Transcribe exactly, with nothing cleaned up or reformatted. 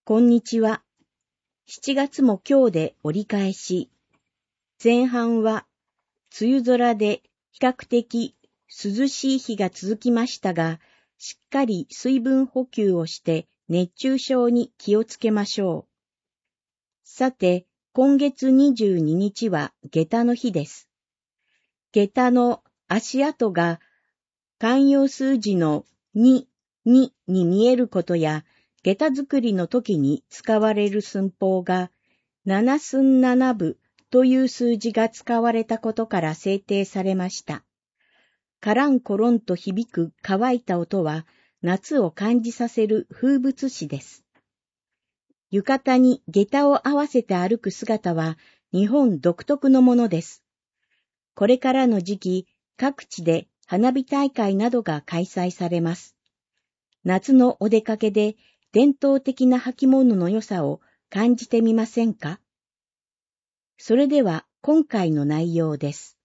こんにちは。しちがつも今日で折り返し、前半は梅雨空で比較的涼しい日が続きましたが、しっかり水分補給をして熱中症に気をつけましょう。さて、今月にじゅうににちは下駄の日です。下駄の足跡が慣用数字のに、にに見えることや、下駄作りの時に使われる寸法がななすんななぶという数字が使われたことから制定されました。カランコロンと響く乾いた音は夏を感じさせる風物詩です。浴衣に下駄を合わせて歩く姿は日本独特のものです。これからの時期、各地で花火大会などが開催されます。夏のお出かけで伝統的な履物の良さを感じてみませんか？それでは今回の内容です。